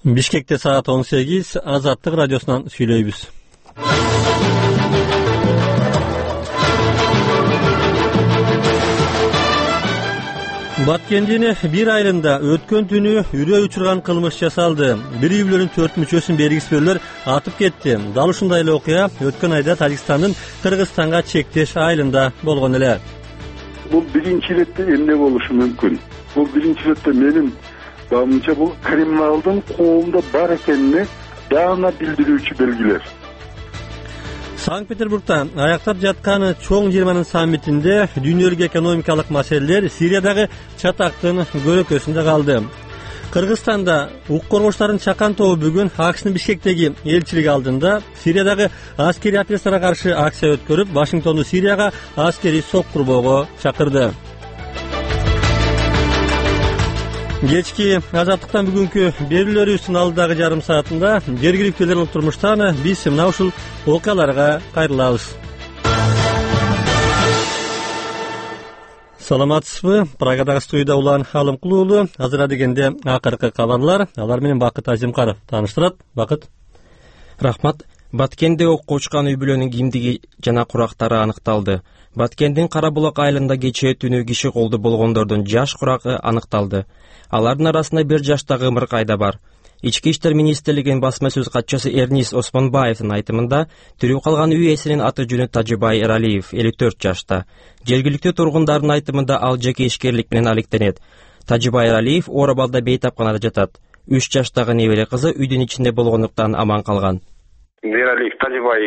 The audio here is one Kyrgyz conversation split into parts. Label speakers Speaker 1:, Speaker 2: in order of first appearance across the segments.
Speaker 1: Бишкекте саат 18, Азаттык радиосунан сүйлөйбүз. Баткендин бир айылында өткөн түнү үрөө учурган кылмыш жасалды. Бир үй бүлөнүн 4 мүчөсүн белгисиздүүлөр атып кетти. Дал ушундай эле окуя өткөн айда Тажикстандын Кыргызстанга чектеш айылында болгон эле.
Speaker 2: Бул биринчи иретте эмне болушу мүмкүн? Бул биринчи иретте менин баамымча бул криминалдын коомдо бар экенине даана билдирүүчү белгилер.
Speaker 1: Санкт-Петербургда аяктап жаткан чоң 20 саммитинде дүйнөлүк экономикалык маселелер Сириядагы чатактын көрөкөсүндө калды. Кыргызстанда укук коргоочулардын чакан тобу бүгүн АКШнын Бишкектеги элчилиги алдында Сириядагы аскерий операцияга каршы акция өткөрүп, Вашингтонду Сирияга аскерий соккурбоого чакырды. Кечки Азаттыктан бүгүнкү берүүлөрүбүздүн алдыдагы жарым саатында жергиликтүү турмуштан биз мына ушул окуяларга кайрылабыз. Саламатсызбы? Прагадагы студияда Улан Алымкул уулу. Азыр дегенде акыркы кабарлар. Алар менен Бакыт Азимкаров тааныштырат. Бакыт.
Speaker 3: Рахмат. Баткенде окко учкан үй бүлөнүн кимдиги жана курактары аныкталды. Баткендин Карабулак айылында кечээ түнү киши колду болгондордун жаш курагы аныкталды. Алардын арасында 1 жаштагы ымыркай да бар. Ички иштер министрлигинин басма сөз катчысы Эрнис Осмонбаевдин айтымында, тирүү калган үй ээсинин аты жөнү Тажибай Эралиев, 54 жашта. Жергиликтүү тургундардын айтымында ал жеке ишкерлик менен алектенет. Тажибай Эралиев Оробалда бейтапканада жатат. 3 жаштагы небере кызы үйдүн ичинде болгондуктан аман калган.
Speaker 4: Эралиев Тажибай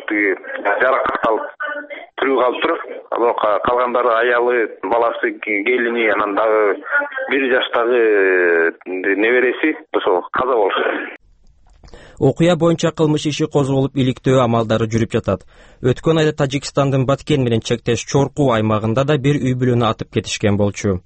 Speaker 4: жаракат алып тирүү калып туруп, калгандары аялы, баласы, келини, анан дагы 1 жаштагы небереси ошо каза болушту.
Speaker 3: Окуя боюнча кылмыш иши козголуп, иликтөө амалдары жүрүп жатат. Өткөн айда Тажикстандын Баткен менен чектеш Чорку аймагында да бир үй бүлөнү атып кетишкен болчу.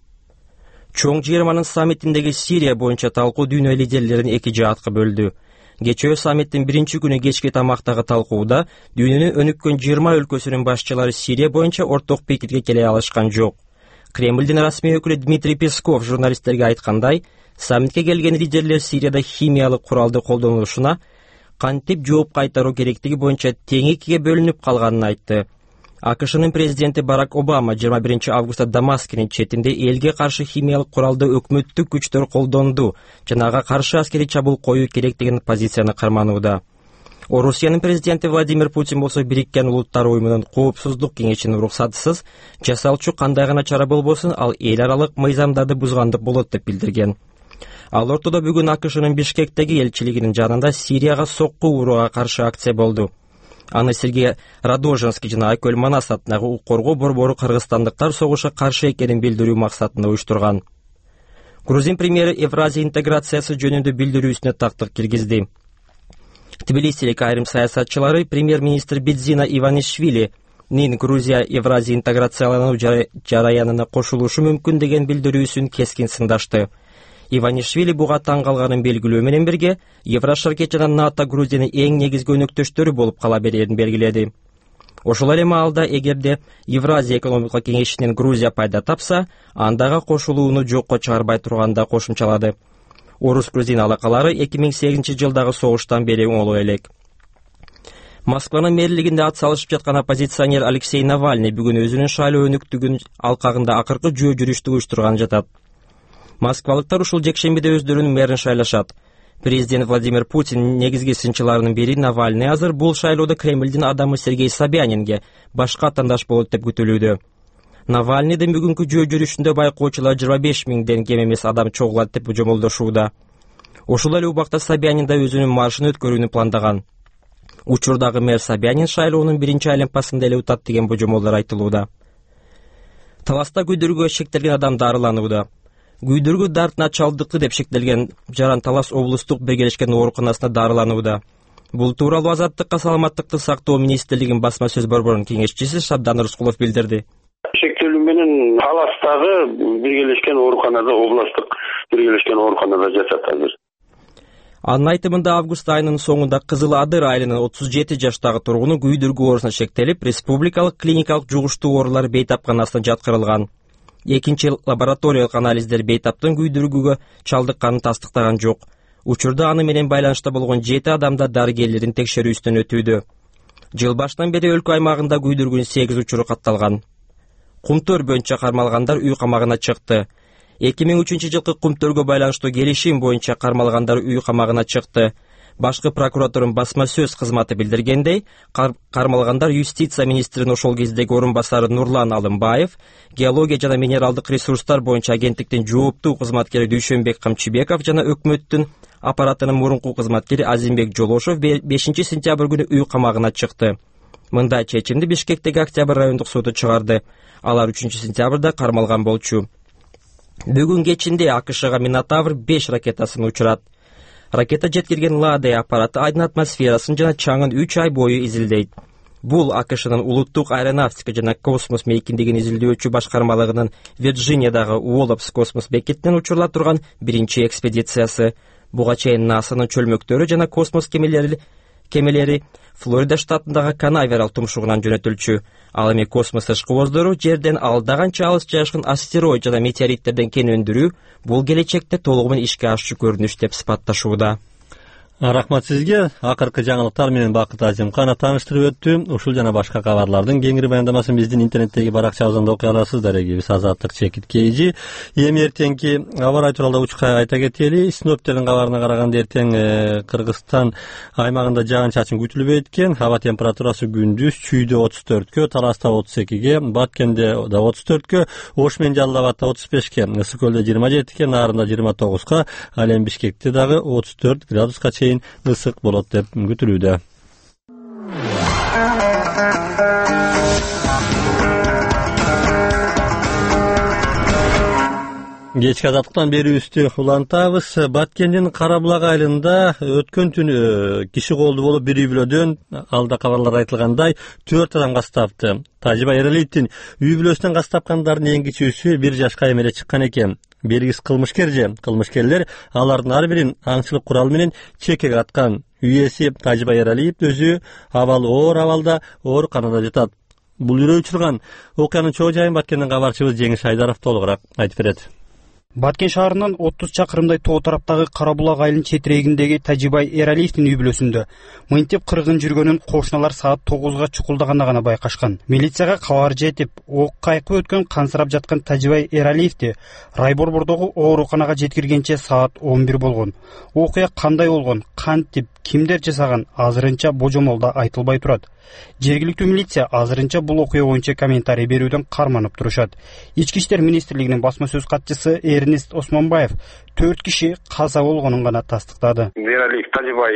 Speaker 3: Чоң 20 саммитиндеги Сирия боюнча талкуу дүйнө лидерлерин 2 жаатка бөлдү. Кечээ саммиттин 1-чи күнү кечки тамактагы талкууда дүйнөнүн өнүккөн 20 өлкөсүнүн башчылары Сирия боюнча орток пикирге келе алышкан жок. Кремлдин расмий өкүлү Дмитрий Песков журналисттерге айткандай, саммитке келген лидерлер Сирияда химиялык куралды колдонулушуна кантип жооп кайтаруу керектиги боюнча тең экиге бөлүнүп калганын айтты. АКШнын президенти Барак Обама 21 августта Дамаскинин четинде элге каршы химиялык куралды өкмөттүк күчтөр колдонду жана ага каршы аскерий чабуул коюу керек деген позицияны карманууда. Орусиянын президенти Владимир Путин болсо Бириккен Улуттар уюмунун коопсуздук кеңешинин уруксатысыз жасалчу кандай гана чара болбосун ал эл аралык мыйзамдарды бузгандык болот деп билдирген. Ал ортодо бүгүн АКШнын Бишкектеги элчилигинин жанында Сирияга сокку урууга каршы акция болду. Аны Сергей Радожинский жана Айкөл Манас атындагы укук коргоо борбору кыргызстандыктар согушка каршы экенин билдирүү максатында уюштурган. Грузин премьери Евразия интеграциясы жөнүндө билдирүүсүнө тактык киргизди. Тбилисилик айрым саясатчылары премьер-министр Бидзина Иванишвилинин Грузия Евразия интеграциялануу жараянына кошулушу мүмкүн деген билдирүүсүн кескин сындашты. Иванишвили буга таң калганын белгилөө менен бирге Еврошаркет жана НАТО Грузиянын эң негизги өнөктөштөрү болуп кала берерин белгиледи. Ошол эле маалда эгерде Евразия экономикалык кеңешинен Грузия пайда тапса, андагы кошулууну жокко чыгарбай турганда кошумчалады. Орус-грузин алакалары 2008 жылдагы согуштан бери оңоло элек. Москванын мэрлигинде ат салышып жаткан оппозиционер Алексей Навальный бүгүн өзүнүн шайлоо өнүктүгүн алкагында акыркы жөө жүрүштү уюштурган жатат. Москвалыктар ушул жекшембиде өздөрүнүн мэрин шайлашат. Президент Владимир Путин негизги сынчыларынын бири Навальный азыр бул шайлоодо Кремлдин адамы Сергей Собянинге башка атандаш болот деп күтүлүүдө. Навальныйдын бүгүнкү жөө жүрүшүндө байкоочулар 25 000ден кем эмес адам чогулат деп жомолдошууда. Ошол эле убакта Собянин да өзүнүн маршын өткөрүүнү пландаган. Учурдагы мэр Собянин шайлоонун 1-чи айланпасында эле утат деген божомолдор айтылууда. Таласта күйдүргүгө шектелген адам дарыланууда. Күйдүргү дартына чалдыкты деп шектелген Жаран Талас облустук биргелешкен ооруканасында дарыланууда. Бул тууралуу Азаттыкка саламаттыкты сактоо министрлигинин басма сөз борборунун кеңешчиси Шабдан Рыскулов билдирди.
Speaker 4: Шектелүү менен Таластагы биргелешкен ооруканада, областтык биргелешкен ооруканада жашат азыр.
Speaker 3: Анын айтымында август айынын соңунда Кызыл Адыр айылынын 37 жаштагы тургуну күйдүргү оорусуна шектелип, республикалык клиникалык жугуштуу оорулар бейтапканасына жаткырылган. Экинчи лабораториялык анализдер бейтаптын күйдүргүгө чалдыкканын тастыктаган жок. Учурда аны менен байланышта болгон 7 адамда дарыгерлердин текшерүүсүнөн өтүүдө. Жыл башынан бери өлкө аймагында күйдүргүн 8 учуру катталган. Кумтөр боюнча кармалгандар үй камагына чыкты. 2003-жылкы кумтөргө байланыштуу келишим боюнча кармалгандар үй камагына чыкты. Башкы прокуратурдун басма сөз кызматы билдиргендей, кармалгандар юстиция министринин ошол кездеги орун басары Нурлан Алымбаев, геология жана минералдык ресурстар боюнча агенттиктин жооптуу кызматкери Дүйшөнбек Камчыбеков жана өкмөттүн аппаратынын мурунку кызматкери Азимбек Жолошов 5 сентябрь күнү үй камагына чыкты. Мындай чечимди Бишкектеги Октябрь райондук суду чыгарды. Алар 3 сентябрда кармалган болчу. Бүгүн кечинде АКШга Минотавр 5 ракетасын учурат. Ракета жеткирген Ладе аппараты айдын атмосферасын жана чаңын 3 ай бою изилдейт. Бул АКШнын улуттук аэронавтика жана космос мейкиндигин изилдөөчү башкармалыгынын Вирджиниядагы Уоллапс космос бекетинен учурула турган биринчи экспедициясы. Буга чейин НАСАнын чөлмөктөрү жана космос кемелери Флорида штатындагы Канаверал тумшугунан жөнөтүлчү. Ал эми космос ышкыбоздору жерден алдаганча алыс жайгашкан астероид жана метеориттерден кен өндүрүү бул келечекте толугу менен ишке ашчу көрүнүш деп сыпатташууда.
Speaker 1: Рахмат сизге. Акыркы жаңылыктар менен Бакыт Азимкана тааныштырып өттү. Ушул жана башка кабарлардын кеңири баяндамасын биздин интернеттеги баракчабыздан окуй аласыздар. Эгибиз Азаттык чекит KG. Эми эртеңки аба ырайы тууралуу учка айта кетели. Синоптиктердин кабарына караганда эртең Кыргызстан аймагында жаан-чачын күтүлбөйт экен. Аба температурасы күндүз Чүйдө 34кө, Таласта 32ге, Баткенде да 34кө, Ош менен Жалал Абадта 35ке, Ысык көлдө 27ке, Нарында 29ка, ал эми Бишкекте дагы 34 градуска чейин ысык болот деп күтүлүүдө. Кечки азаттыктан берүүбүздү улантабыз. Баткендин Карабулак айылында өткөн түнү киши колду болуп бир үй бүлөдөн, алда кабарлар айтылгандай, 4 адам кас тапты. Тажибай Эралиевдин үй бүлөсүнөн кас тапкандардын эң кичүүсү 1 жашка эмеле чыккан экен. Бергис кылмышкерлер алардын ар бирин аңчылык куралы менен чекеге аткан. Үй ээси Тажибай Эралиев өзү абалы оор абалда ооруканада жатат. Бул үрөй учурган окуянын чоо жайын Баткенден кабарчыбыз Жеңиш Айдаров толугураак айтып берет.
Speaker 5: Баткен шаарынан 30 чакырымдай тоо тараптагы Карабулак айылынын четирегиндеги Тажибай Эралиевдин үй бүлөсүндө мынтип кыргын жүргөнүн кошуналар саат 9га чукулдаганда гана байкашкан. Милицияга кабар жетип, ок кайкы өткөн кансырап жаткан Тажибай Эралиевди райборбордогу ооруканага жеткиргенче саат 11 болгон. Окуя кандай болгон, кантип, кимдер жасаган азырынча божомолдо айтылбай турат. Жергиликтүү милиция азырынча бул окуя боюнча комментарий берүүдөн карманып турушат. Ички иштер министрлигинин басма сөз катчысы Эрнест Осмонбаев 4 киши каза болгонун гана тастыктады.
Speaker 4: Эралиев Тажибай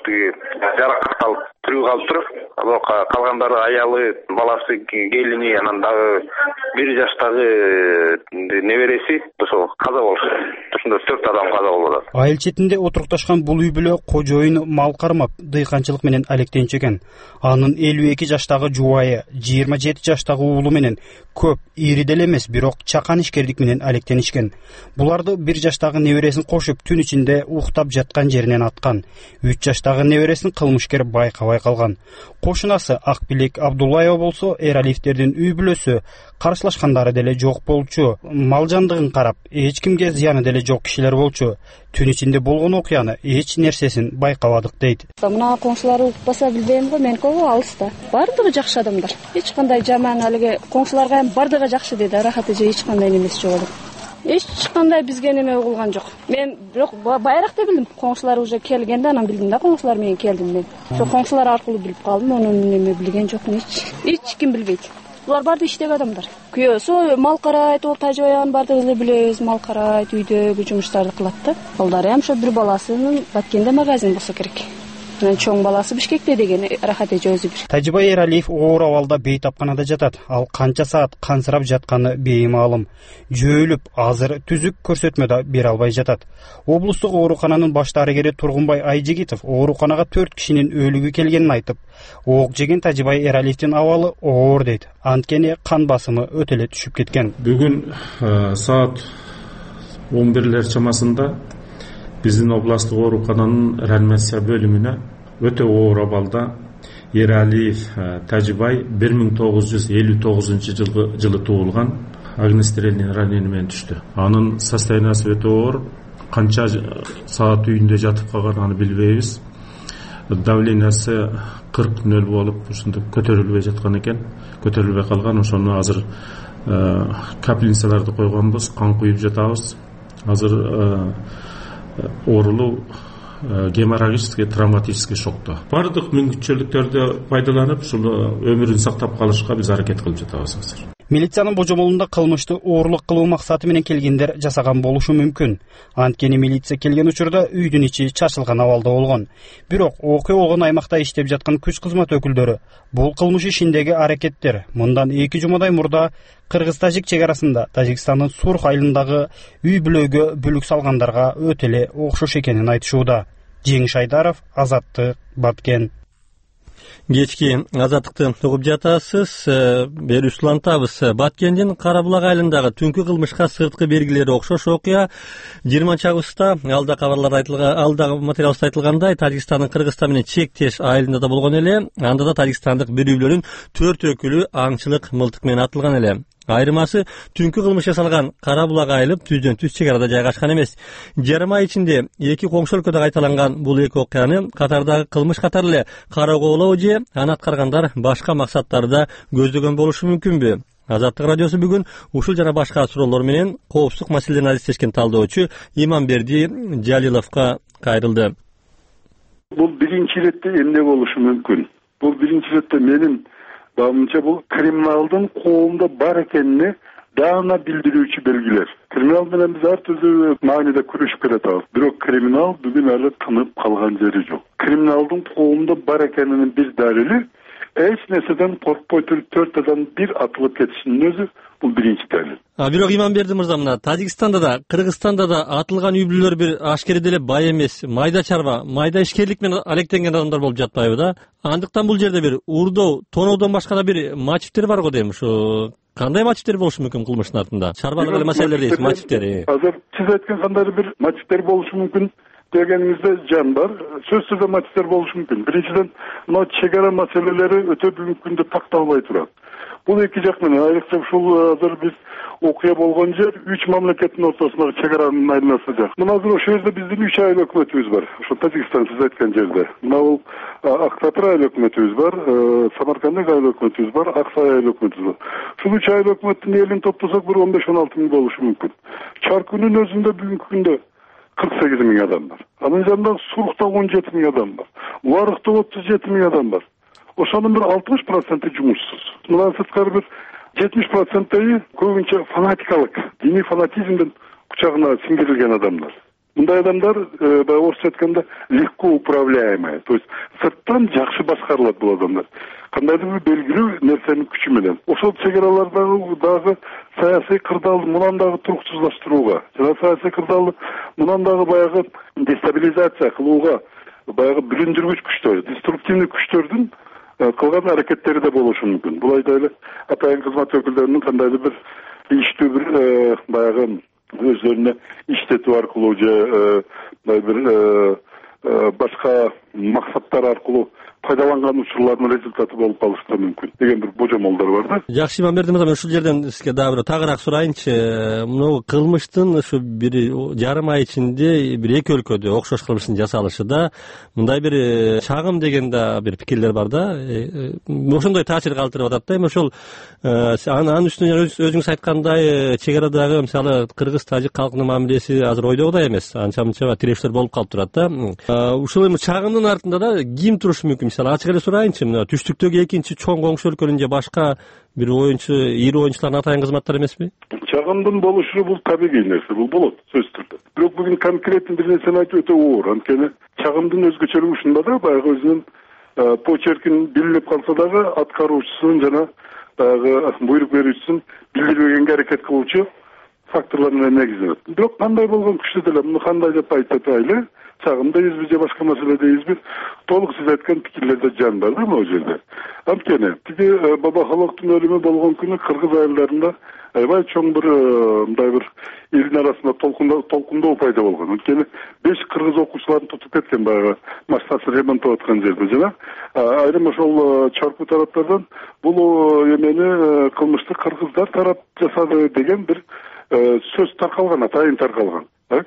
Speaker 4: жаракат алып тирүү калып туруп, калгандары аялы, баласы, келини, анан дагы 1 жаштагы небереси ошо каза болушу. Ошондо 4 адам каза болду.
Speaker 5: Айыл четинде отурукташкан бул үй бүлө кожоюн мал кармап, дыйканчылык менен алектенчү экен. Анын 52 жаштагы жубайы, 27 жаштагы уулу менен көп ири деле эмес, бирок чакан ишкердик менен алектенишкен. Буларды 1 жаштагы небересин кошуп түн ичинде уктап жаткан жеринен аткан. 3 жаштагы небересин кылмышкер байкабай калган. Кошунасы Акбилек Абдуллаева болсо Эралиевдердин үй бүлөсү каршылашкандары деле жок болчу. Мал жандыгын карап, эч кимге зыяны деле жок кишилер болчу. Түн ичинде болгон окуяны эч нерсесин байкабадык дейт.
Speaker 6: Мына коңшулар укпаса билбейм го, меники алыста. Бардыгы жакшы адамдар. Эч кандай жаман алыгы коңшуларга эми бардыгы жакшы деди. Рахат эже эч кандай немеси жок эле. Эч кандай бизге неме угулган жок. Мен бирок байракта билдим. Коңшулар уже келгенде анан билдим да, коңшулар менен келдим мен. Ошо коңшулар аркылуу билип калдым, анын неме билген жокмун эч ким билбейт. Булар барды иштеги адамдар. Күйөөсү мал карайт, ол Тажибайын бардыгы билебиз, мал карайт, үйдөгү жумуштарды кылат да. Балдары ошо бир баласынын Баткенде магазин болсо керек. Анан чоң баласы Бишкекте деген Рахат эже өзү бир.
Speaker 5: Тажибай Эралиев оор абалда бейтапканада жатат. Ал канча саат кансырап жатканы беймаалым. Жөөлүп, азыр түзүк көрсөтмө да бере албай жатат. Облустук оорукананын баш дарыгери Тургунбай Айжигитов ооруканага 4 кишинин өлүгү келгенин айтып, ок жеген Тажибай Эралиевдин абалы оор дейт. Анткени кан басымы өтө эле түшүп кеткен.
Speaker 7: Бүгүн саат 11-лер чамасында биздин областтык оорукананын реанимация бөлүмүнө өтө оор абалда Эралиев Тажибай 1959 жылы туулган огнестрельный ранение менен түштү. Анын состояниясы өтө оор, канча саат үйүндө жатып калган аны билбейбиз. Давлениясы 40-0 болуп ушунда көтөрүлбөй жаткан экен, көтөрүлбөй калган. Ошону азыр капельницаларды койгонбуз, кан куюп жатабыз. Азыр оорулуу геморрагический травматический шокто. Бардык мүмкүнчүлүктөрдү пайдаланып, ушул өмүрүн сактап калышка биз аракет кылып жатабыз азыр.
Speaker 5: Милициянын божомолунда кылмышты оорлук кылуу максаты менен келгендер жасаган болушу мүмкүн. Анткени милиция келген учурда үйдүн ичи чачылган абалда болгон. Бирок окуя болгон аймакта иштеп жаткан күч кызмат өкүлдөрү бул кылмыш ишиндеги аракеттер мындан 2 жумадай мурда Кыргыз-Тажик чек арасында Тажикстандын Сурх айылындагы үй бүлөгө бүлүк салгандарга өтө эле окшош экенин айтышууда. Жеңиш Айдаров, Азаттык, Баткен.
Speaker 1: Кечки Азаттыкты угуп жатасыз. Бери улантабыз. Баткендин Карабулак айылындагы түнкү кылмышка сырткы бергилери окшош окуя 20-августта алда кабарлар айтылган, алда материалда айтылгандай, Тажикстандын Кыргызстан менен чектеш айылында да болгон эле. Анда да тажикстандык бир үй бүлөнүн 4 өкүлү аңчылык мылтык менен атылган эле. Айрымасы түнкү кылмыш жасалган Карабулак айылы түздөн-түз чек арада жайгашкан эмес. Жарым ай ичинде 2 коңшу өлкөдө кайталанган бул эки окуяны катардагы кылмыш катары эле кароолоо же аны аткаргандар башка максаттарда көздөгөн болушу мүмкүнбү? Азаттык радиосу бүгүн ушул жана башка суроолор менен коопсуздук маселелерин адистешкен талдоочу Иманберди Жалиловго кайрылды.
Speaker 2: Бул биринчи иретте эмне болушу мүмкүн? Бул биринчи иретте менин баамымча бул криминалдын коомдо бар экенине даана билдирүүчү белгилер. Криминал менен биз ар түрдүү мааниде күрөшүп келатабыз. Бирок криминал бүгүн алы тынып калган жери жок. Криминалдын коомдо бар экенинин бир далили эч нерседен коркпой туруп 4 адам бир атылып кетишинин өзү бул биринчи далил.
Speaker 1: Бирок Иманберди мырза, мына Тажикстанда да, Кыргызстанда да атылган үй бүлөлөр бир ашкере деле бай эмес, майда чарба, майда ишкерлик менен алектенген адамдар болуп жатпайбы да? Андыктан бул жерде бир урдоо, тоноодон башка да бир мотивдер бар го дейм. Ушу кандай мотивдер болушу мүмкүн кылмыштын артында? Чарбалык эле маселелер дейсиз, мотивдер.
Speaker 2: Азыр сиз айткан кандай бир мотивдер болушу мүмкүн дегениңизде жан бар. Сөзсүз түрдө мотивдер болушу мүмкүн. Биринчиден, мына чек ара маселелери өтө бүгүнкү күндө такталбай турат. Бул эки жак менен айрыкча ушул азыр биз окуя болгон жер 3 мамлекеттин ортосундагы чек аранын айланасы жак. Мына азыр ошол жерде биздин 3 айыл өкмөтүбүз бар. Ошо Тажикстан сиз айткан жерде. Мына бул Актапыр айыл өкмөтүбүз бар, Самаркандык айыл өкмөтүбүз бар, Аксай айыл өкмөтүбүз бар. Ушул 3 айыл өкмөттүн элин топтосок бир 15-16 миң болушу мүмкүн. Чаркүнүн өзүндө бүгүнкү күндө 48 миң адам бар. Анын жанында Сурхта 17 миң адам бар. Уарыкта 37 миң адам бар. Ошонун бир 60% жумушсуз. Мындан сырткары бир 70% көбүнчө фанатикалык, диний фанатизмдин кучагына сиңдирилген адамдар. Мындай адамдар орусча айтканда легко управляемый, то есть сырттан жакшы башкарылат бул адамдар. Кандайдыр бир белгилүү нерсенин күчү менен. Ошол чек аралардагы саясий кырдаалды мындан дагы туруксуздаштырууга, жана саясий кырдаалды мындан дагы баягы дестабилизация кылууга, баягы бүлүндүргүч күчтөр, деструктивный күчтөрдүн кылган аракеттери да болушу мүмкүн. Бул айда эле атайын кызмат өкүлдөрүнүн кандайдыр бир иштүү бир баягы өзлөрүнө иштетүү аркылуу же бир башка максаттар аркылуу пайдаланган учурлардын результаты болуп калышы да мүмкүн деген бир божомолдор бар да.
Speaker 1: Жакшы, Иманберди мырза, ушул жерден сизге дагы бир тагыраак сурайынчы. Мына кылмыштын ушу бир жарым ай ичинде бир эки өлкөдө окшош кылмыштын жасалышы да мындай бир чагым деген да бир пикирлер бар да. Ошондой таасир калтырып атат да. Эми ошол анын үстүнө өзүңүз айткандай чек арадагы мисалы кыргыз-тажик калкынын мамилеси азыр ойдогудай эмес. Анча-мынча тирешүүлөр болуп калып турат да. Ушул эми чагымдын артында да ким турушу мүмкүн? Мисалы ачык эле сурайынчы, мына түштүктөгү экинчи чоң коңшу өлкөнүн же башка бир оюнчу, ири оюнчулардын атайын кызматтары эмеспи? Чагымдын
Speaker 2: болушу бул табигый нерсе, бул болот сөзсүз түрдө. Бирок бүгүн конкреттүү бир нерсени айтуу өтө оор. Анткени чагымдын өзгөчөлүгү ушунда да, баягы өзүнүн почеркин билинип калса дагы аткаруучусун жана баягы буйрук берүүчүсүн билдирбегенге аракет кылуучу факторлор менен негизделет. Бирок кандай болгон күчтө деле муну кандай деп айтайлы, чагымдайбызбы же башка маселедейбизби, толук сиз айткан пикирлерде жан бар да могу жерде. Анткени тиги Баба Халоктун өлүмү болгон күнү кыргыз айылдарында аябай чоң бир мындай бир элдин арасында толкундоо пайда болгон. Анткени 5 кыргыз окуучуларын тутуп кеткен баягы машинасы ремонттоп аткан жерде жана айрым ошол чаркуу тараптардан бул эмени кылмышты кыргыздар тарап жасады деген бир сөз таркалган, атайын таркалган.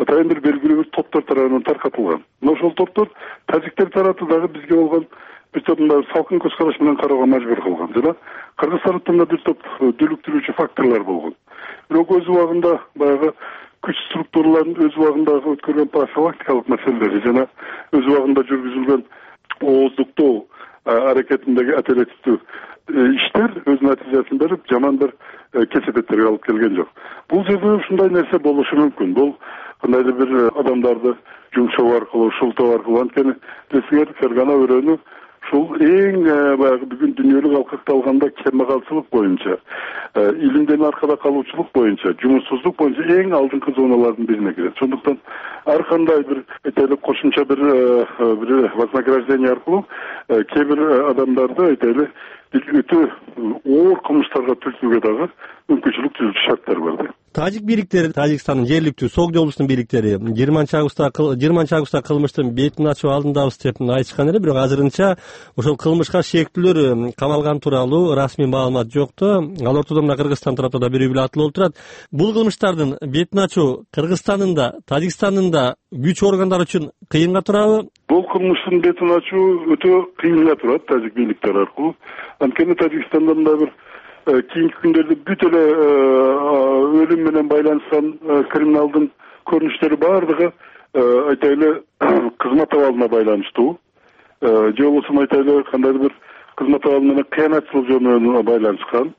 Speaker 2: атайын бир белгилүү бир топтор тарабынан таркатылган. Ошол топтор тажиктер тарапы дагы бизге болгон бир топ салкын көз караш менен кароого мажбур кылган жана кыргыз тарапынан да бир топ дүлүктүрүүчү факторлор болгон. Бирок өз убагында баягы күч структураларынын өз убагындагы өткөргөн профилактикалык маселелери жана өз убагында жүргүзүлгөн ооздуктоо аракетиндеги оперативдүү иштер өз натыйжасын берип жаман бир кесепеттерге алып келген жок. Бул жерде ушундай нерсе болушу мүмкүн. Бул кандайдыр бир адамдарды жумшоо аркылуу, шултоо аркылуу, анткени десеңер фергана өрөөнү ушул эң баягы бүгүн дүйнөлүк алкакталганда кембагалчылык боюнча, илимден аркада калуучулук боюнча, жумушсуздук боюнча эң алдыңкы зоналардын бирине кирет. Ошондуктан ар кандай бир айтайлык кошумча бир вознаграждение аркылуу кээ бир адамдарды айтайлы өтө оор кылмыштарга түртүүгө дагы мүмкүнчүлүк түзүүчү шарттар бар да.
Speaker 1: Тажик бийликтери, Тажикстандын жергиликтүү сок облустун бийликтери 20 августта кылмыштын бетин ачуу алдындабыз деп айтышкан эле, бирок азырынча ошол кылмышка шектүүлөр камалган тууралуу расмий маалымат жокту. Ал ортодо мына Кыргызстан тарапта да бир үбүлө атылып турат. Бул кылмыштардын бетин ачуу Кыргызстандын да, Тажикстандын да күч органдары үчүн кыйынга турабы?
Speaker 2: Бул кылмыштын бетин ачуу өтө кыйынга турат тажик бийликтери аркылуу. Анткени Тажикстандан да бир кийинки күндөрдө бүт эле өлүм менен байланышкан криминалдын көрүнүштөрү баардыгы айтайлы кызмат абалына байланыштуу. Же болбосо айтайлы кандайдыр бир кызмат абалы менен кыянатчылык жөнүнө байланышкан.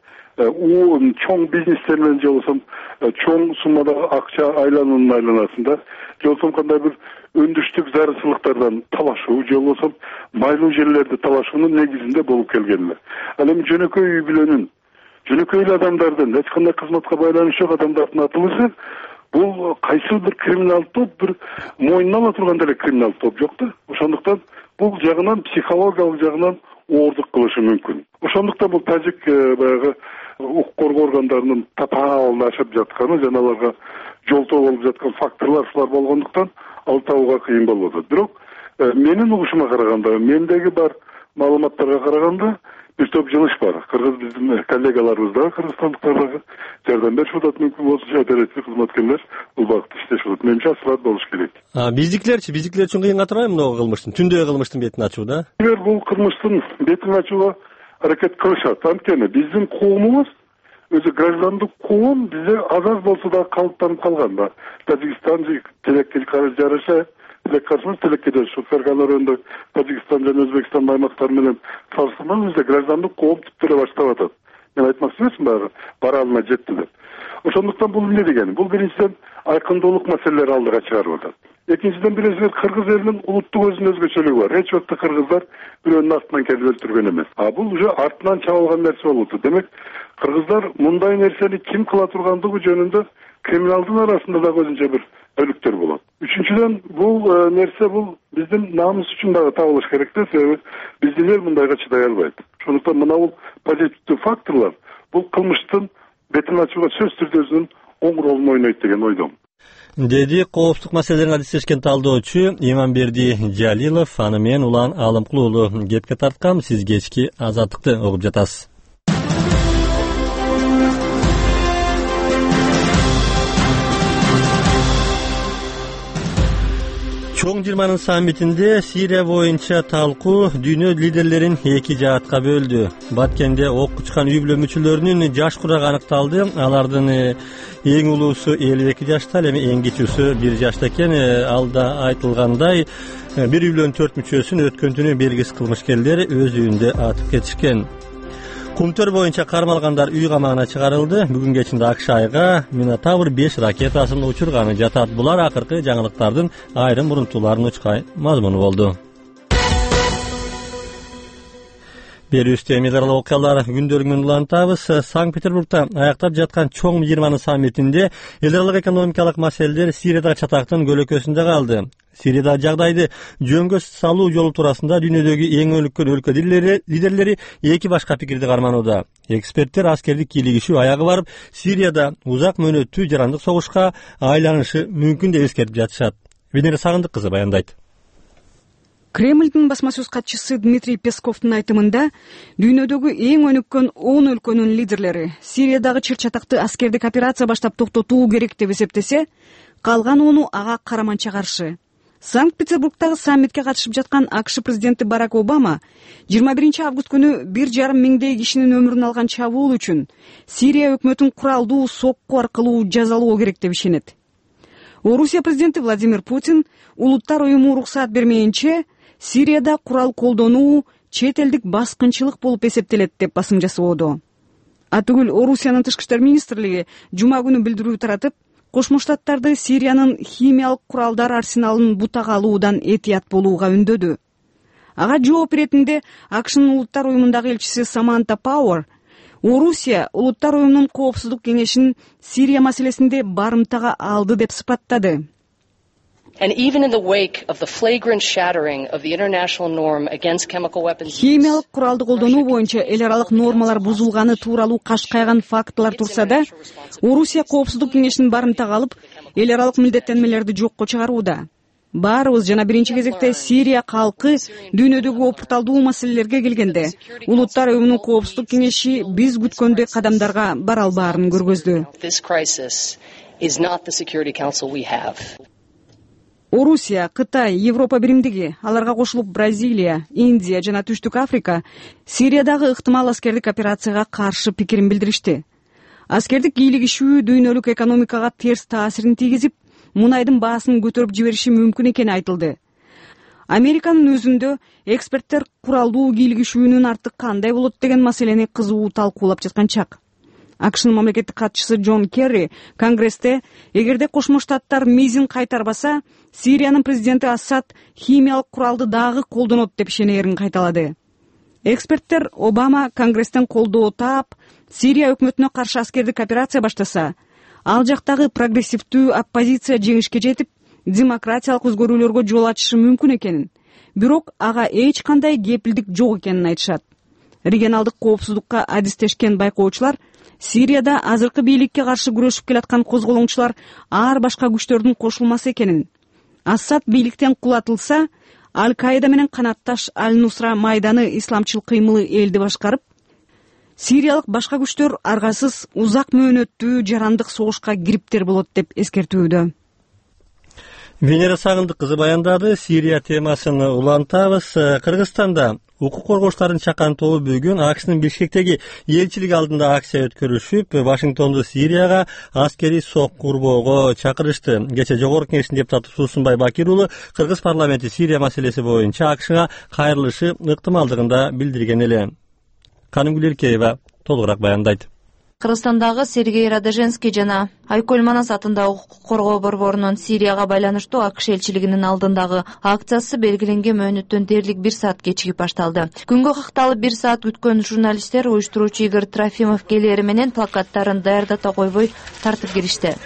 Speaker 2: Чоң бизнестер менен же болбосо чоң суммадагы акча айлануунун айланасында, же болбосо кандай бир өндүштүк зарылчылыктардан талашуу, же болбосо майлуу жерлерди талашуунун негизинде болуп келген эле. Ал эми жөнөкөй үй бүлөнүн, жөнөкөй эле адамдардын, эч кандай кызматка байланышы жок адамдардын атылышы, бул кайсы бир криминалдык топ, бир мойнуна ала турган деле криминалдык топ жок да. Ошондуктан бул жагынан психологиялык жагынан оордук кылышы мүмкүн. Ошондуктан бул тажик баягы укук коргоо органдарынын татаалын ашып жатканы жана аларга жолтоо болуп жаткан факторлор ушулар болгондуктан ал табууга кыйын болуп атат. Бирок менин угушума караганда, мендеги бар маалыматтарга караганда бир топ жылыш бар. Кыргыз биздин коллегаларыбыз дагы, кыргызстандыктар дагы жардам беришип атат, мүмкүн болсо оперативдик кызматкерлер бул багытта иштешип атат. Менимче асырат болуш керек. Биздикилер
Speaker 1: үчүн кыйынга турабы могу кылмыштын, түндөгү кылмыштын бетин ачуу да?
Speaker 2: Бул кылмыштын бетин ачууга аракет кылышат. Анткени биздин коомубуз өзү граждандык коом бизде аз болсо да калыптанып калган да. Тажикстан тилекке жараша каршымыз тилекке жашоо Фергана өрөөнүндө Тажикстан жана Өзбекстан аймактары менен салыштырмалуу бизде граждандык коом түптө эле баштап атат. Мен айтмакчы эмесмин бара алына жетти деп. Ошондуктан бул эмне дегени? Бул биринчиден айкындуулук маселелери алдыга чыгарып атат. Экинчиден билесиңер, кыргыз элинин улуттук өзүнүн өзгөчөлүгү бар. Эч убакта кыргыздар бирөөнүн артынан келип өлтүргөн эмес. Бул уже артынан чабылган нерсе болуп атат. Демек, кыргыздар мындай нерсени ким кыла тургандыгы жөнүндө криминалдын арасында да өзүнчө бир бөлүктөр болот. Үчүнчүдөн, бул нерсе бул биздин намыс үчүн дагы табылыш керек да, себеби биздин эл мындайга чыдай албайт. Ошондуктан мына бул позитивдүү факторлор бул кылмыштын бетин ачууга сөзсүз түрдө өзүнүн оң ролун ойнойт деген ойдомун.
Speaker 1: Деди коопсуздук маселелерине адистешкен талдоочу Иманберди Жалилов. Аны мен Улан Алымкулуу уулу кепке тарткам. Сиз кечки Азаттыкты угуп жатасыз. Чоң 20 саммитинде Сирия боюнча талкуу дүйнө лидерлерин эки жаатка бөлдү. Баткенде ок учкан үй бүлө мүчөлөрүнүн жаш курагы аныкталды. Алардын эң улуусу 52 жашта, эми эң кичүүсү 1 жашта экен. Алда айтылгандай, бир үй бүлөнүн 4 мүчөсүн өткөн түнү белгисиз кылмышкерлер өз үйүндө атып кетишкен. Кумтөр боюнча кармалгандар үй камагына чыгарылды. Бүгүн кечинде АКШ айга Минотавр 5 ракетасын учурганы жатат. Булар акыркы жаңылыктардын айрым мурунтууларын учкай мазмуну болду. Берүүстө мыйзарлуу окуялар күндөрүнөн улантабыз. Санкт-Петербургда аяктап жаткан чоң 20 саммитинде эл аралык экономикалык маселелер Сириядагы чатактын көлөкөсүндө калды. Сирияда жагдайды жөнгө салуу жолу туурасында дүйнөдөгү эң өнүккөн өлкө лидерлери эки башка пикирди карманууда. Эксперттер аскердик кийлигишүү аягы барып, Сирияда узак мөөнөттүү жарандык согушка айланышы мүмкүн деп эскертип жатышат. Венера Сагындык кызы баяндайт.
Speaker 8: Кремльдин басма сөз катчысы Дмитрий Песковдун айтымында, дүйнөдөгү эң өнүккөн 10 өлкөнүн лидерлери Сириядагы чыр-чатакты аскердик операция баштап токтотуу керек деп эсептесе, калган 10 ага караманча каршы. Санкт-Петербургтагы саммитке катышып жаткан АКШ президенти Барак Обама 21 август күнү 1,5 миңдей кишинин өмүрүн алган чабуул үчүн Сирия өкмөтүн куралдуу сокку аркылуу жазалоо керек деп ишенет. Орусия президенти Владимир Путин улуттар уюму уруксаат бермейинче Сирияда курал колдонуу чет элдик баскынчылык болуп эсептелет деп басым жасоодо. Атүгүл Орусиянын тышкы иштер министрлиги жума күнү билдирүү таратып, Кошмо Штаттарды Сириянын химиялык куралдар арсеналын бутага алуудан этият болууга үндөдү. Ага жооп иретинде АКШнын улуттар уюмундагы элчиси Саманта Пауэр Орусия улуттар уюмунун коопсуздук кеңешин Сирия маселесинде барымтага алды деп сыпаттады. Химиялык куралды колдонуу боюнча эл аралык нормалар бузулганы тууралуу кашкайган фактылар турса да, Орусия коопсуздук кеңешин барымтага алып, эл аралык милдеттенмелерди жокко чыгарууда. Баарыбыз жана биринчи кезекте Сирия калкы дүйнөдөгү опурталдуу маселелерге келгенде, улуттар уюмунун коопсуздук кеңеши биз күткөндөй кадамдарга бара албаарын көргөздү. Орусия, Кытай, Европа биримдиги, аларга кошулуп Бразилия, Индия жана Түштүк Африка Сириядагы ыктымал аскердик операцияга каршы пикирин билдиришти. Аскердик кийлигишүү дүйнөлүк экономикага терс таасирин тийгизип, мунайдын баасын көтөрүп жибериши мүмкүн экени айтылды. Американын өзүндө эксперттер куралдуу кийлигишүүнүн арты кандай болот деген маселени кызуу талкуулап жаткан чак. АКШнын мамлекеттик катчысы Джон Керри Конгрессте эгерде Кошмо Штаттар мизин кайтарбаса, Сириянын президенти Асад химиялык куралды дагы колдонот деп ишенерин кайталады. Эксперттер Обама Конгресстен колдоо таап, Сирия өкмөтүнө каршы аскердик операция баштаса, ал жактагы прогрессивдүү оппозиция жеңишке жетип, демократиялык өзгөрүүлөргө жол ачышы мүмкүн экенин, бирок ага эч кандай кепилдик жок экенин айтышат. Регионалдык коопсуздукка адистешкен байкоочулар Сирияда азыркы бийликке каршы күрөшүп келаткан козголоңчулар ар башка күчтөрдүн кошулмасы экенин, Асад бийликтен кулатылса, Аль-Каида менен канатташ Аль-Нусра майданы исламчыл кыймылы элди башкарып, Сириялык башка күчтөр аргасыз узак мөөнөттүү жарандык согушка кириптер болот деп эскертүүдө.
Speaker 1: Венера Сагындык кызы баяндады. Сирия темасын улантабыз. Кыргызстанда укук коргоочулардын чакан тобу бүгүн АКШнын Бишкектеги элчилиги алдында акция өткөрүшүп, Вашингтонду Сирияга аскерий сокку курбоого чакырышты. Кечээ Жогорку Кеңештин депутаты Суусунбай Бакир уулу Кыргыз парламенти Сирия маселеси боюнча АКШга кайрылышы ыктымалдыгында билдирген эле. Канымгүл Эркеева толугураак баяндайт.
Speaker 9: Кыргызстандагы Сергей Радоженский жана Айкөл Манас атындагы укук коргоо борборунун Сирияга байланыштуу АКШ элчилигинин алдындагы акциясы белгиленген мөөнөттөн дээрлик 1 саат кечигип башталды. Күнгө какталып 1 саат күткөн журналисттер уюштуруучу Игорь Трофимов келери менен плакаттарын даярдата койбой тартып киришти.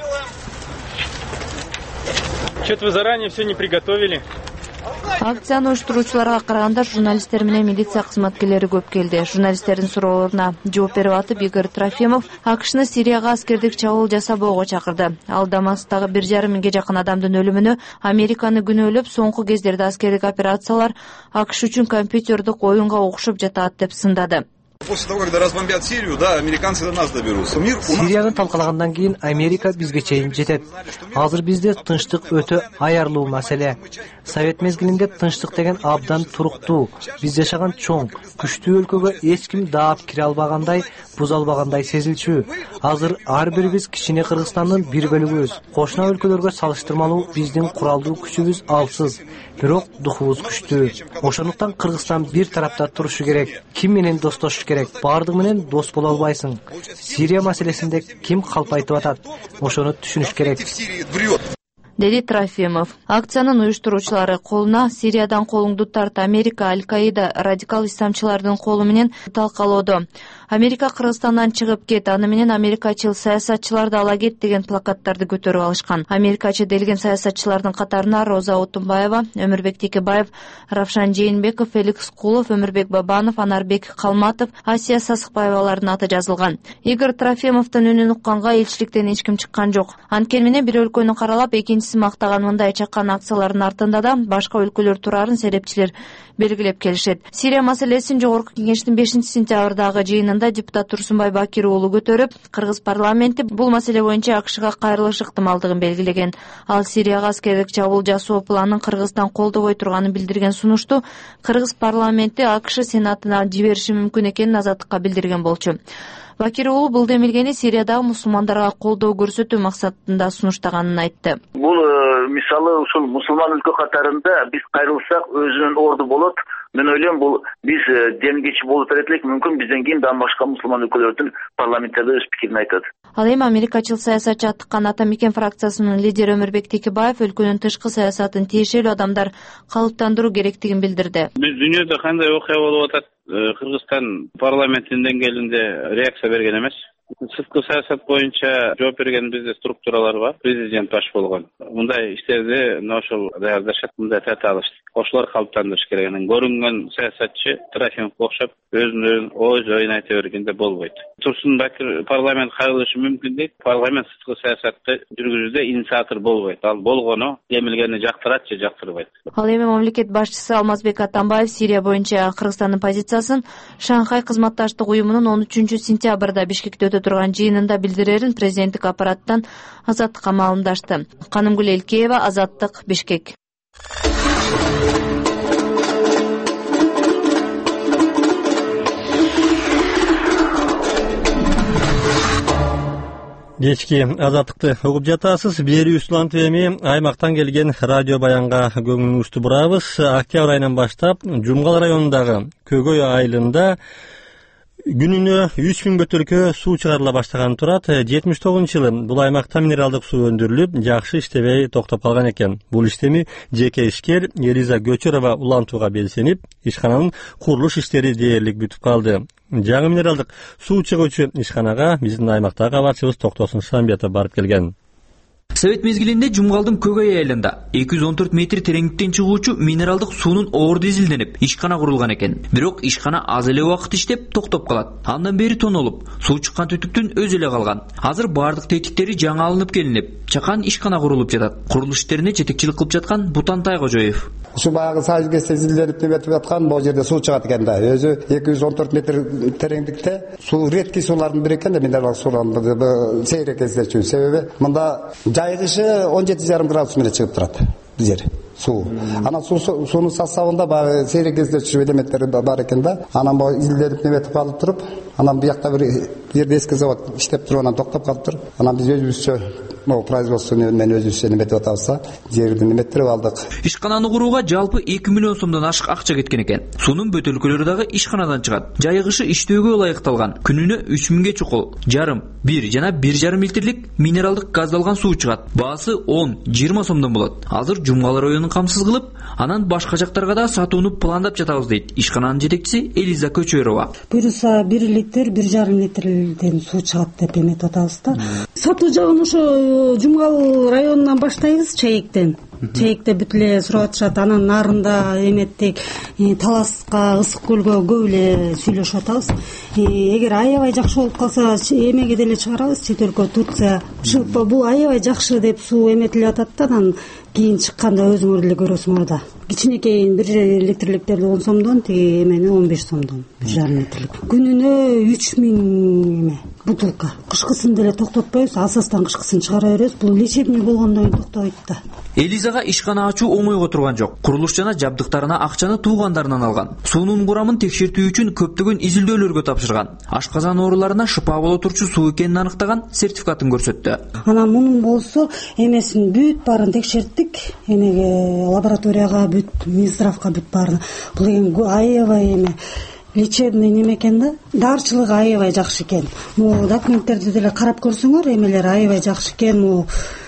Speaker 10: Что-то вы заранее все не приготовили?
Speaker 9: Акцияны уюштуруучуларга караганда журналисттер менен милиция кызматкерлери көп келди. Журналисттердин суроолоруна жооп берип атып Игорь Трофимов АКШны Сирияга аскердик чабуул жасабоого чакырды. Ал Дамасктагы 1,5 миңге жакын адамдын өлүмүнө Американы күнөөлөп, соңку кездерде аскердик операциялар АКШ үчүн компьютердик оюнга окшоп жатат деп сындады.
Speaker 11: После того, когда разбомбят Сирию, да, американцы до нас доберутся.
Speaker 12: Сирияны талкалагандан кийин Америка бизге чейин жетет. Азыр бизде тынчтык өтө аярлуу маселе. Совет мезгилинде тынчтык деген абдан туруктуу. Биз жашаган чоң, күчтүү өлкөгө эч ким даап кире албагандай, буза албагандай сезилчү. Азыр ар бирибиз кичине Кыргызстандын бир бөлүгүбүз. Кошуна өлкөлөргө салыштырмалуу биздин куралдуу күчүбүз алсыз, бирок духубуз күчтүү. Ошондуктан Кыргызстан бир тарапта турушу керек. Ким менен достошуш керек? Бардыгы менен дос боло албайсың. Сирия маселесинде ким калп айтып атат? Ошону түшүнүш керек.
Speaker 9: Деди Трофимов. Акциянын уюштуруучулары колуна Сириядан колуңду тарт, Америка Аль-Каида радикал исламчылардын колу менен талкалоодо. Америка Кыргызстандан чыгып кет, аны менен америкачыл саясатчыларды ала кет деген плакаттарды көтөрүп алышкан. Америкачы делген саясатчылардын катарына Роза Отунбаева, Өмүрбек Текебаев, Равшан Жээнбеков, Феликс Кулов, Өмүрбек Бабанов, Анарбек Калматов, Асия Сасыкбаевалардын аты жазылган. Игорь Трофимовдун үнүн укканга элчиликтен эч ким чыккан жок. Анткени менен бир өлкөнү каралап, экинчиси парламентчиси мактаган мындай чакан акциялардын артында да башка өлкөлөр турарын серепчилер белгилеп келишет. Сирия маселесин жогорку кеңештин 5-сентябрдагы жыйынында депутат Турсунбай Бакир уулу көтөрүп, кыргыз парламенти бул маселе боюнча АКШга кайрылыш ыктымалдыгын белгилеген. Ал Сирияга аскердик чабуул жасоо планын Кыргызстан колдобой турганын билдирген сунушту кыргыз парламенти АКШ сенатына жибериши мүмкүн экенин Азаттыкка билдирген болчу. Бакир уулу бул демилгени Сириядагы мусулмандарга колдоо көрсөтүү максатында сунуштаганын айтты.
Speaker 13: Бул мисалы ушул мусулман өлкө катарында биз кайрылсак өзүнүн орду болот. Мен ойлойм, бул биз демгечи болуп берет элек, мүмкүн бизден кийин дагы башка мусулман өлкөлөрдүн парламенттерде өз пикирин айтат.
Speaker 9: Ал эми америкачыл саясатчы Аттыккан Ата Мекен фракциясынын лидери Өмүрбек Текебаев өлкөнүн тышкы саясатын тиешелүү адамдар калыптандыруу керектигин билдирди.
Speaker 14: Биз дүйнөдө кандай окуя болуп атат, Кыргызстан парламентинин деңгээлинде реакция берген эмес. Сырткы саясат боюнча жооп берген бизде структуралар бар. Президент баш болгон. Мындай иштерди ошол даярдашат, мындай тата алышты. Ошолор калыптандырыш керек. Көрүнгөн саясатчы Трофимовго окшоп өзүнүн ойун айта бергенде болбойт. Турсун Бакир парламент кайрылышы мүмкүн дейт. Парламент сырткы саясатты жүргүзүүдө инициатор болбойт. Ал болгону демилгени жактырат же жактырбайт.
Speaker 9: Ал эми мамлекет башчысы Алмазбек Атамбаев Сирия боюнча Кыргызстандын позициясын Шанхай кызматташтык уюмунун 13-сентябрда Бишкекте турган жыйынында билдирерин президенттик аппараттан Азаттыкка маалымдашты. Канымгүл Элкеева, Азаттык, Бишкек.
Speaker 1: Кечки Азаттыкты угуп жатасыз. Берүүбүз улантып эми аймактан келген радио баянга көңүлүңүздү бурабыз. Октябрь айынан баштап Жумгал районундагы Көгөй айылында күнүнө 3000 бөтөлкө суу чыгарыла баштаган турат. 79-жылы бул аймакта минералдык суу өндүрүлүп, жакшы иштебей токтоп калган экен. Бул иштеми жеке ишкер Элиза Көчөрова улантууга белсенип, ишкананын курулуш иштери дээрлик бүтүп калды. Жаңы минералдык суу чыгуучу ишканага биздин аймактагы кабарчыбыз Токтосун Шамбетов барып келген.
Speaker 15: Совет мезгилинде Жумгалдын Көгөй айылында 214 метр тереңдиктен чыгуучу минералдык суунун орду изилденип, ишкана курулган экен. Бирок ишкана аз эле убакыт иштеп токтоп калат. Андан бери тонолуп, суу чыккан түтүктүн өзү эле калган. Азыр бардык тетиктери жаңы алынып келинип, чакан ишкана курулуп жатат. Курулуш иштерине жетекчилик кылып жаткан Бутантай Кожоев.
Speaker 16: Ушу баягы сайылга изилденип неметип аткан бул жерде суу чыгат экен да. Өзү 214 метр тереңдикте суу редкий суулардын бири экен да, минералдык суулардын сейрек кездешүү. Себеби мында жайгышы 17,5 градус менен чыгып турат жер суу. Анан суунун составында баягы сейрек кездешүү элементтери бар экен да. Анан бул изилденип неметип калып туруп, анан биякта бир жерде эски завод иштеп туруп анан токтоп калып туруп, анан биз өзүбүзчө производство менен өзүбүзчө неметип атабызда жерди неметирип алдык.
Speaker 15: Ишкананы курууга жалпы 2 миллион сомдон ашык акча кеткен экен. Суунун бөтөлкөлөрү дагы ишканадан чыгат. Жайгышы иштөөгө ылайыкталган. Күнүнө 3000 чукул, жарым, 1 жана 1,5 литрлик минералдык газдалган суу чыгат. Баасы 10-20 сомдон болот. Азыр Жумгал районун камсыз кылып, анан башка жактарга да сатууну пландап жатабыз дейт ишкананын жетекчиси Элиза Көчөрова.
Speaker 17: Буюрса 1 литр, 1,5 литрден суу чыгат деп эметип атабыз да. Сатуу жагын ошо Жумгал районунан баштайбыз, Чайектен. Чайекте бүт эле сурап атышат. Анан нарында эметтик Таласка, Ысык көлгө көп эле сүйлөшүп атабыз. Эгер аябай жакшы болуп калса, эмеге деле чыгарабыз, чет өлкө Турция. Бул аябай жакшы деп суу эметилип атат да, анан кийин чыкканда өзүңөр деле көрөсүңөр да. Кичинекей 1 литрликтерди 10 сомдон, тиги эмени 15 сомдон, 1,5 литрлик. Күнүнө 3000 бутылка. Кышкысын деле токтотпойбуз, асастан кышкысын чыгара беребиз. Бул лечебный болгондон кийин токтобойт да.
Speaker 15: Элизага ишкана ачуу оңойго турган жок. Курулуш жана жабдыктарына акчаны туугандарынан алган. Суунун курамын текшертүү үчүн көптөгөн изилдөөлөргө тапшырган. Ашказан ооруларына шыпа боло турчу суу экенин аныктаган сертификатын көрсөттү.
Speaker 17: Анан мунун болсо эмесин бүт баарын текшерттик. Эмеге лабораторияга бүт, Минздравга бүт баарын. Бул эми аябай эме лечебный неме экен да. Дарчылыгы аябай жакшы экен. Могу документтерди деле карап көрсөңөр, эмелер аябай жакшы экен. Могу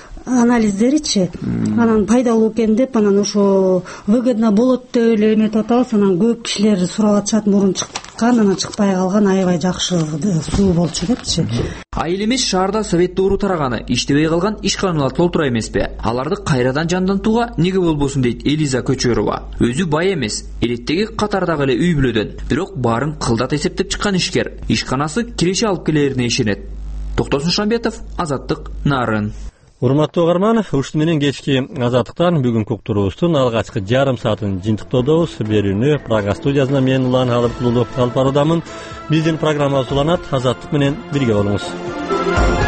Speaker 17: анализдеричи анан пайдалуу экен деп, анан ошо выгодно болот деп эле эметип атабыз. Анан көп кишилер сурап атышат, мурун чыккан, анан чыкпай калган, аябай жакшы суу болчу депчи.
Speaker 15: Айыл эмес шаарда совет доору тараганы, иштебей калган ишканалар толтура эмеспи? Аларды кайрадан жандантууга эмне болбосун дейт Элиза Көчөрова. Өзү бай эмес, элеттеги катардагы эле үй бүлөдөн, бирок баарын кылдат эсептеп чыккан ишкер. Ишканасы киреше алып келерине ишенет. Токтосун Шамбетов, Азаттык, Нарын.
Speaker 1: Урматтуу угарман, ушуну менен кечки Азаттыктан бүгүнкү уктуруубуздун алгачкы жарым саатын жыйынтыктоодобуз. Берүүнү Прага студиясынан мен Улан Алып алып баруудамын. Биздин программабыз уланат. Азаттык менен бирге болуңуз.